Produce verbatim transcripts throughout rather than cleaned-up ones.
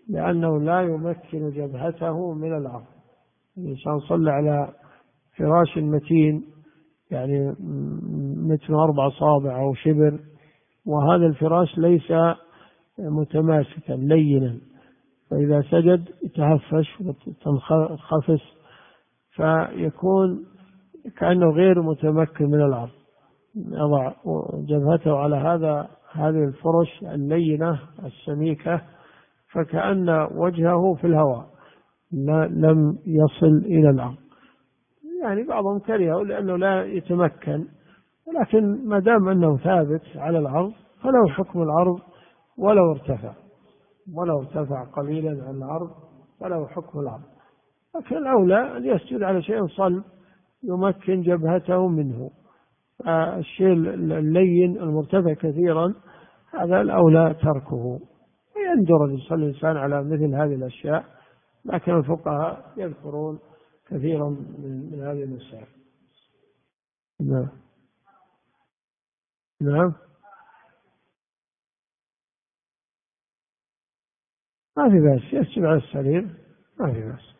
لأنه لا يمكن جبهته من الأرض. الإنسان صلى على فراش متين يعني مثل أربع أصابع أو شبر، وهذا الفراش ليس متماسكا لينا، فإذا سجد يتهفش وتنخفس، فيكون كأنه غير متمكن من الأرض. يضع جبهته على هذا هذه الفرش اللينة السميكة، فكأن وجهه في الهواء لم يصل إلى الأرض. يعني بعضهم كرهه لأنه لا يتمكن، ولكن ما دام أنه ثابت على الأرض فله حكم الأرض ولو ارتفع ولو ارتفع قليلا عن الأرض فله حكم الأرض. لكن الأولى أن يسجد على شيء صلب يمكن جبهته منه. الشيء اللين المرتفع كثيرا هذا الأولى تركه، ويندر أن يصلي الإنسان على مثل هذه الأشياء، لكن الفقهاء يذكرون كثيرا من, من هذه المسائل. نعم نعم ما في بأس يسجد على السرير، ما في بأس.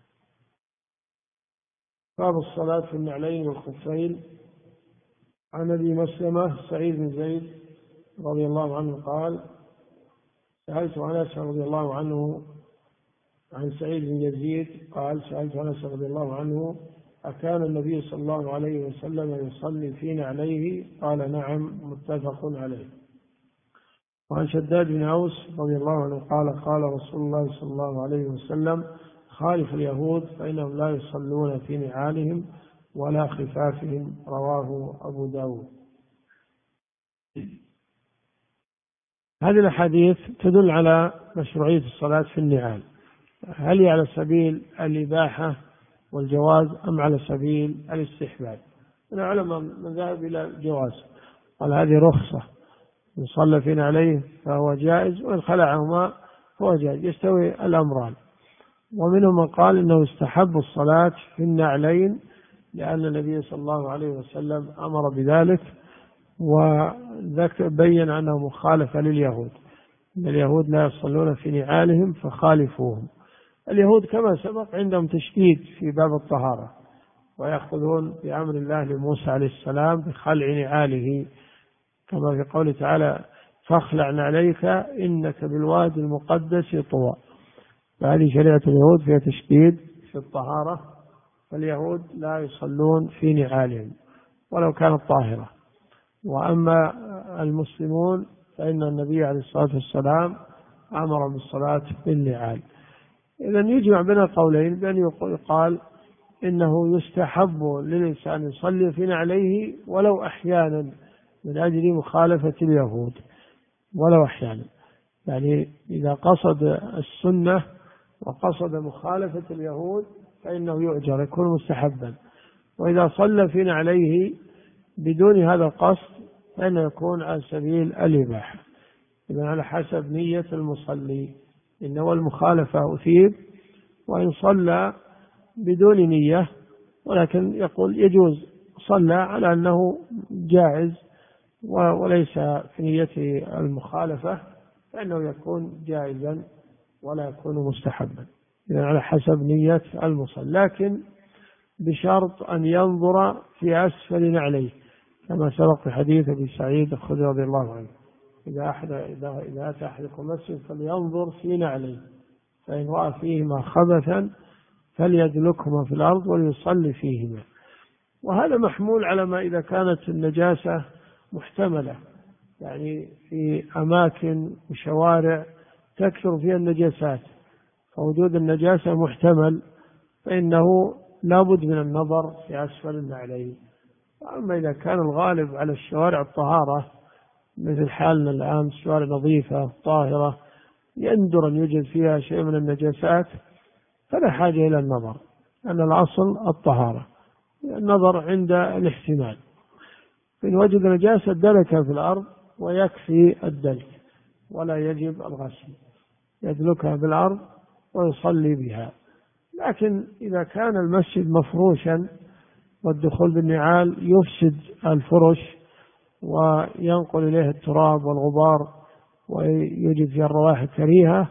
باب الصلاة في النعلين والخفين. عن أبي مسلمة سعيد بن زيد رضي الله عنه قال: سألت أنس رضي الله عنه عن سعيد بن يزيد قال: سألت أنس رضي الله عنه: أكان النبي صلى الله عليه وسلم يصلي في نعليه؟ قال: نعم، متفق عليه. وعن شداد بن أوس رضي الله عنه قال: قال رسول الله صلى الله عليه وسلم: خالف اليهود فإنهم لا يصلون في نعالهم ولا خفافهم. رواه أبو داود. هذه الأحاديث تدل على مشروعية الصلاة في النعال. هل هي على سبيل الإباحة والجواز أم على سبيل الاستحباب؟ العلماء من ذهب إلى الجواز، قال هذه رخصة، إن صلى في نعليه فهو جائز، وإن خلعهما فهو جائز، يستوي الأمران. ومنهم من قال إنه استحب الصلاة في النعلين لأن النبي صلى الله عليه وسلم أمر بذلك، وبين أنه مخالفة لليهود، إن اليهود لا يصلون في نعالهم فخالفوهم. اليهود كما سبق عندهم تشديد في باب الطهارة، ويأخذون بأمر الله لموسى عليه السلام بخلع نعاله، كما في قوله تعالى: فاخلع نعليك إنك بالوادي المقدس طوى. فهذه شريعة اليهود فيها تشديد في الطهارة، فاليهود لا يصلون في نعالهم ولو كانت طاهرة. وأما المسلمون فإن النبي عليه الصلاة والسلام أمر بالصلاة بالنعال. إذن يجمع بين القولين بأن يقال إنه يستحب للإنسان يصلي في نعليه ولو أحيانا من أجل مخالفة اليهود، ولو أحيانا، يعني إذا قصد السنة وقصد مخالفة اليهود فإنه يؤجر، يكون مستحبا. وإذا صلى في نعليه بدون هذا القصد فإنه يكون على سبيل الإباحة، إذن على حسب نية المصلي. إنه المخالفة أثيب، وإن صلى بدون نية ولكن يقول يجوز، صلى على أنه جائز وليس في نيته المخالفة، فإنه يكون جائزا ولا يكون مستحبا، إذن على حسب نية المصلي، لكن بشرط أن ينظر في أسفل نعليه، كما سبق في حديث أبي سعيد الخدري رضي الله عنه: إذا أحد إذا إذا أتى أحدكم المسجد فلينظر في نعليه، فإن رأى فيهما خبثا فليدلكهما في الأرض وليصلي فيهما. وهذا محمول على ما إذا كانت النجاسة محتملة، يعني في أماكن وشوارع تكثر فيها النجاسات، فوجود النجاسة محتمل، فإنه لا بد من النظر في أسفل النعلين. أما إذا كان الغالب على الشوارع الطهارة مثل حالنا الآن، الشوارع نظيفة طاهرة يندر أن يوجد فيها شيء من النجاسات، فلا حاجة إلى النظر، أن الأصل الطهارة، النظر عند الاحتمال. إن وجد نجاسة دلكها في الأرض ويكفي الدلك ولا يجب الغسل، يدلكها بالأرض ويصلي بها. لكن إذا كان المسجد مفروشا والدخول بالنعال يفسد الفرش وينقل إليه التراب والغبار ويوجد فيها الروائح الكريهة،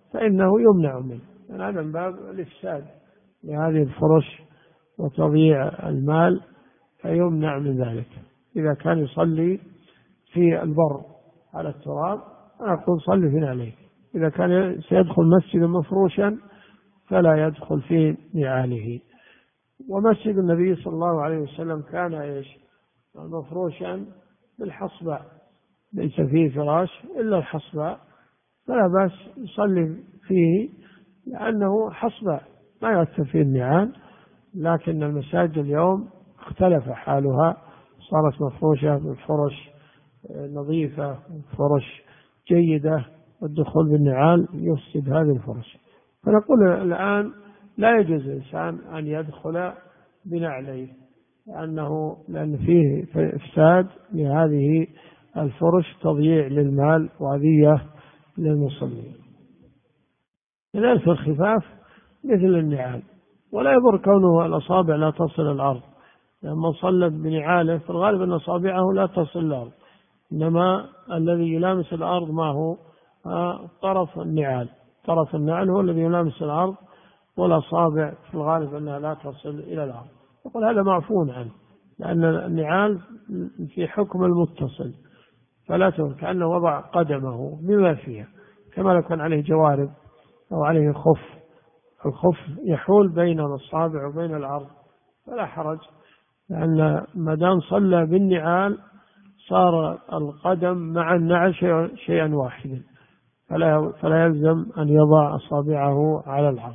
فإنه يمنع منه، يعني هذا من باب الإفساد لهذه الفرش وتضييع المال، فيمنع من ذلك. إذا كان يصلي في البر على التراب أقول صلي في نعليه، إذا كان سيدخل مسجدا مفروشا فلا يدخل في نعاله. ومسجد النبي صلى الله عليه وسلم كان إيش؟ مفروشا بالحصباء، ليس فيه فراش إلا الحصباء، فلا بأس يصلي فيه لأنه حصباء ما يؤثر فيه النعال. لكن المساجد اليوم اختلف حالها، صارت مفروشة بالفرش نظيفة، فرش جيدة، والدخول بالنعال يفسد هذه الفرش. فنقول الآن لا يجوز الإنسان أن يدخل بنعليه، لأنه لأن فيه إفساد لهذه الفرش، تضييع للمال وأذية للمصلين. كذلك الخفاف مثل النعال، ولا يضر كونه الأصابع لا تصل الأرض، لما صلى بنعاله في الغالب أن أصابعه لا تصل الأرض، إنما الذي يلامس الأرض ما هو طرف النعال، طرف النعل هو الذي يلامس الأرض، والأصابع في الغالب أنها لا تصل إلى الأرض. يقول هذا معفو عنه، لأن النعال في حكم المتصل، فلا تقول كأنه وضع قدمه بما فيها، كما لو كان عليه جوارب أو عليه خف، الخف يحول بين الأصابع وبين الأرض فلا حرج، لأن ما دام صلى بالنعال صار القدم مع النعل شيئا واحدا، فلا فلا يلزم أن يضع أصابعه على الأرض.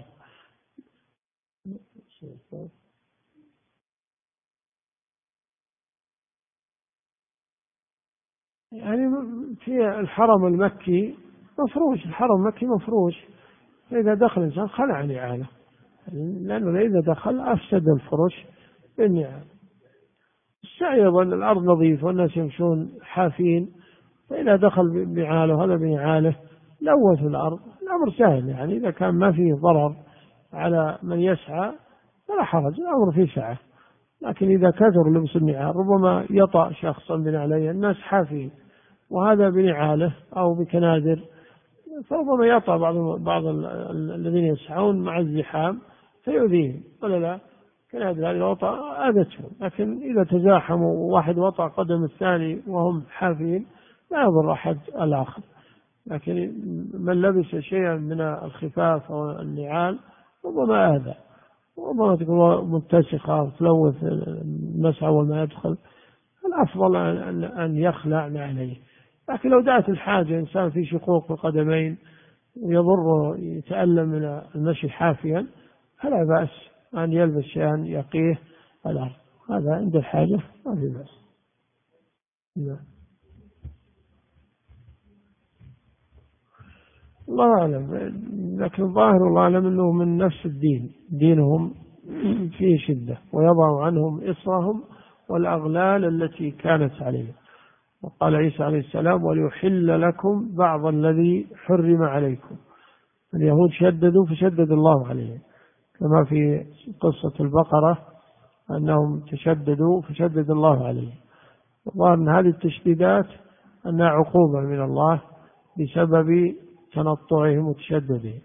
يعني في الحرم المكي مفروش، الحرم المكي مفروش، فإذا دخل الإنسان خلع نعاله، لأنه إذا دخل أفسد الفرش بالنعال. السعي أيضا الأرض نظيفة والناس يمشون حافين، فإذا دخل بنعاله هذا بنعاله لوث الأرض، الأمر سهل، يعني إذا كان ما فيه ضرر على من يسعى فلا حرج، الأمر فيه سعة. لكن إذا كثر لبس النعال ربما يطأ شخصا بنعليه، الناس حافين وهذا بنعاله أو بكنادر، فربما يطأ بعض بعض الذين يسعون مع الزحام فيؤذيهم، ولا لا؟ كنادر هذه وطأ آذتهم. لكن إذا تزاحموا واحد وطأ قدم الثاني وهم حافين لا يضر أحد الآخر. لكن من لبس شيئا من الخفاف أو النعال ربما آذى، ربما تكون متسخة وتلوث المسعى وما يدخل، الأفضل أن يخلع نعليه. لكن لو دعت الحاجة إنسان في شقوق القدمين ويضر يتألم من المشي حافيا فلا بأس أن يلبس شيئا يقيه الأرض، هذا عند الحاجة ما في بأس. الله أعلم، لكن الظاهر الله أعلم أنه من نفس الدين، دينهم فيه شدة، ويضع عنهم إصرهم والأغلال التي كانت عليهم. وقال عيسى عليه السلام وليحل لكم بعض الذي حرم عليكم. اليهود شددوا فشدد الله عليهم، كما في قصة البقرة أنهم تشددوا فشدد الله عليهم. الظاهر أن هذه التشديدات أنها عقوبة من الله بسبب تنطعهم وتشددهم.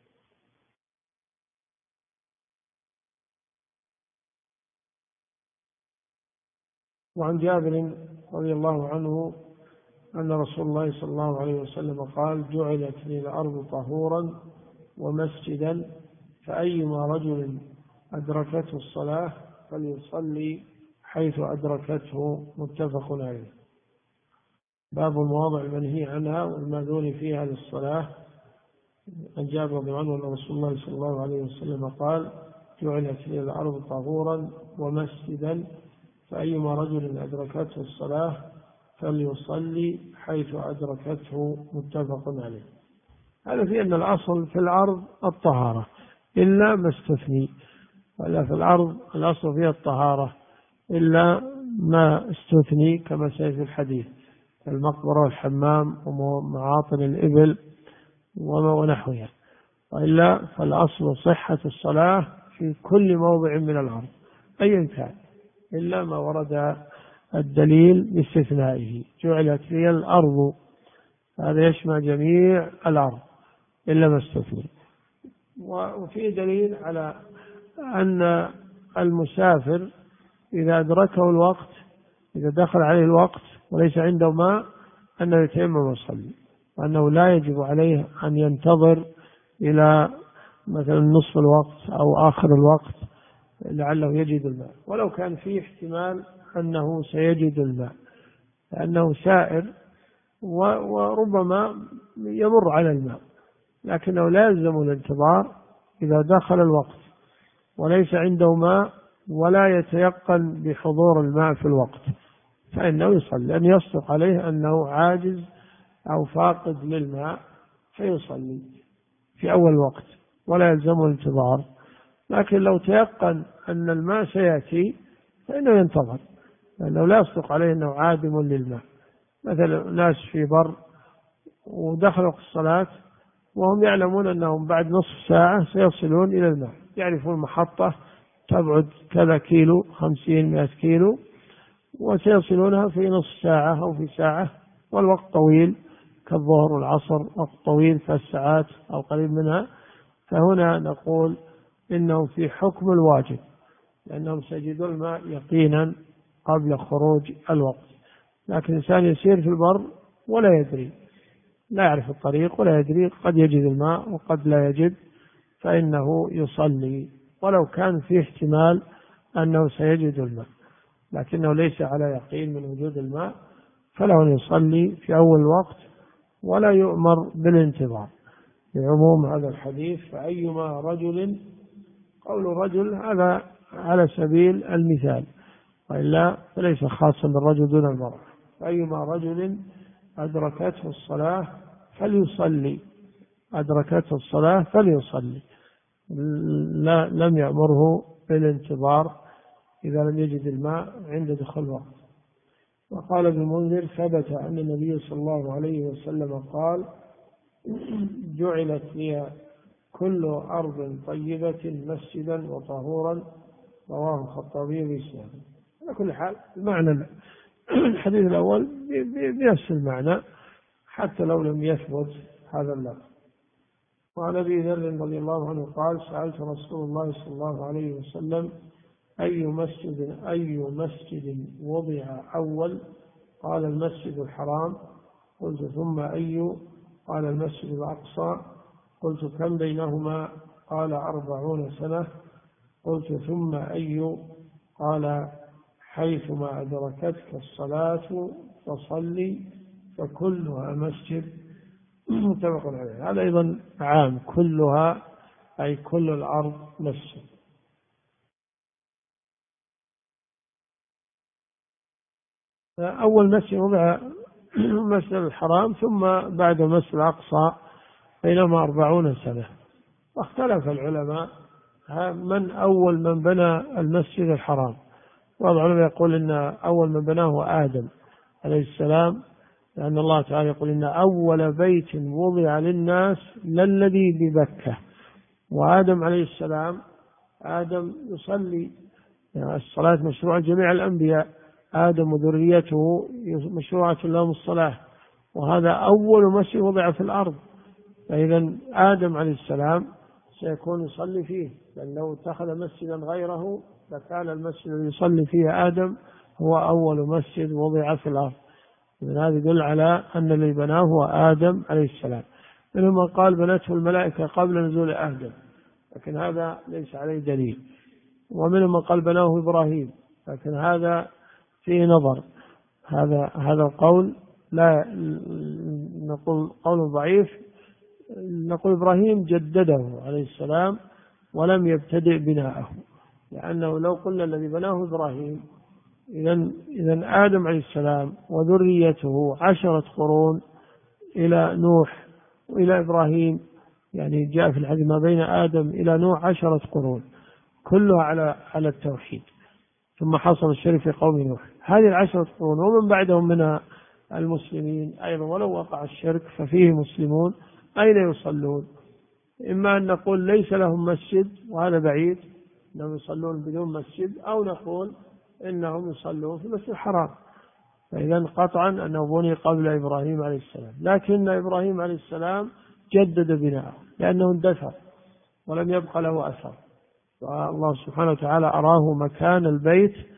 وعن جابر رضي الله عنه أن رسول الله صلى الله عليه وسلم قال جعلت لي الأرض طهورا ومسجدا، فأيما رجل أدركته الصلاة فليصلي حيث أدركته، متفق عليه. باب المواضع المنهي عنها والماذون فيها للصلاة. عن جابر رضي الله عنه أن رسول الله صلى الله عليه وسلم قال جعلت لي الأرض طهورا ومسجدا، فأيما رجل أدركته الصلاة فليصلي حيث أدركته، متفق عليه. هذا في أن الأصل في الأرض الطهارة إلا ما استثني، ولا في الأرض الأصل فيها الطهارة إلا ما استثني كما سيأتي في الحديث، المقبرة والحمام ومعاطن الإبل ونحوها، وإلا فالأصل صحة الصلاة في كل موضع من الأرض أيا كان، إلا ما ورد الدليل باستثنائه. جعلت لي الأرض، هذا يشمل جميع الأرض، إلا ما استثني. وفي دليل على أن المسافر إذا أدركه الوقت، إذا دخل عليه الوقت وليس عنده ماء، أنه يتيمم ويصلي، وأنه لا يجب عليه أن ينتظر إلى مثلا نصف الوقت أو آخر الوقت لعله يجد الماء، ولو كان فيه احتمال أنه سيجد الماء، لأنه سائر وربما يمر على الماء، لكنه لا يلزم الانتظار إذا دخل الوقت وليس عنده ماء ولا يتيقن بحضور الماء في الوقت، فإنه يصلي، لأن يصدق عليه أنه عاجز أو فاقد للماء فيصلي في أول وقت ولا يلزمه الانتظار. لكن لو تيقن أن الماء سيأتي فإنه ينتظر، لأنه لا يصدق عليه أنه عادم للماء. مثلا ناس في بر ودخلوا في الصلاة وهم يعلمون أنهم بعد نصف ساعة سيصلون إلى الماء، يعرفون محطة تبعد كذا كيلو، خمسين مئة كيلو، وسيصلونها في نصف ساعة أو في ساعة، والوقت طويل كالظهر والعصر، وقت طويل ثلاث ساعات أو قريب منها. فهنا نقول إنه في حكم الواجب، لأنهم سيجدون الماء يقينا قبل خروج الوقت. لكن إنسان يسير في البر ولا يدري، لا يعرف الطريق ولا يدري، قد يجد الماء وقد لا يجد، فإنه يصلي ولو كان في احتمال أنه سيجد الماء، لكنه ليس على يقين من وجود الماء، فله أن يصلي في أول الوقت ولا يؤمر بالانتظار، لعموم هذا الحديث. فأيما رجل، قول رجل هذا على سبيل المثال، وإلا فليس خاصا بالرجل دون المرأة. فأيما رجل أدركته الصلاة فليصلي، أدركته الصلاة فليصلي، لا لم يأمره بالانتظار إذا لم يجد الماء عند دخول الوقت. وقال ابن المنذر: ثبت أن النبي صلى الله عليه وسلم قال: جعلت لي كل أرض طيبة مسجدا وطهورا، رواه الخطابي بإسناده. على كل حال المعنى الحديث الأول بنفس المعنى حتى لو لم يثبت هذا اللفظ. وعن أبي ذر رضي الله عنه قال: سألت رسول الله صلى الله عليه وسلم: أي مسجد أي مسجد وضع أول؟ قال: المسجد الحرام. قلت: ثم أي؟ قال: المسجد الأقصى. قلت: كم بينهما؟ قال: أربعون سنة. قلت: ثم أي؟ قال: حيثما أدركتك الصلاة فصلي فكلها مسجد. متفق عليه. هذا أيضا عام، كلها أي كل الأرض مسجد. أول مسجد وضع المسجد الحرام، ثم بعد المسجد الأقصى بينما أربعون سنة. واختلف العلماء من أول من بنى المسجد الحرام. بعض العلماء يقول إن أول من بناه آدم عليه السلام، لأن الله تعالى يقول: إن أول بيت وضع للناس للذي ببكة. وآدم عليه السلام آدم يصلي، يعني الصلاة مشروعة جميع الأنبياء، آدم وذريته مشروعة لهم الصلاة، وهذا أول مسجد وضع في الأرض. فإذا آدم عليه السلام سيكون يصلي فيه، لأن لو اتخذ مسجدا غيره لكان المسجد الذي يصلي فيه آدم هو أول مسجد وضع في الأرض. إذن هذا يدل على أن الذي بناه هو آدم عليه السلام. منهم من قال بنته الملائكة قبل نزول آدم، لكن هذا ليس عليه دليل. ومنهم من قال بناه إبراهيم، لكن هذا فيه نظر. هذا هذا القول لا نقول قول ضعيف، نقول إبراهيم جدده عليه السلام ولم يبتدئ بناءه، لأنه لو قلنا الذي بناه إبراهيم إذن إذن آدم عليه السلام وذريته عشرة قرون إلى نوح وإلى إبراهيم، يعني جاء في الحديث ما بين آدم إلى نوح عشرة قرون كلها على على التوحيد، ثم حصل الشرك في قوم نوح. هذه العشرة قرون ومن بعدهم من المسلمين أيضا ولو وقع الشرك ففيه مسلمون، أين يصلون؟ إما أن نقول ليس لهم مسجد وهذا بعيد أنهم يصلون بدون مسجد، أو نقول إنهم يصلون في المسجد الحرام. فإذا قطعا أنه بني قبل إبراهيم عليه السلام، لكن إبراهيم عليه السلام جدد بناءه لأنه اندثر ولم يبق له أثر. والله سبحانه وتعالى أراه مكان البيت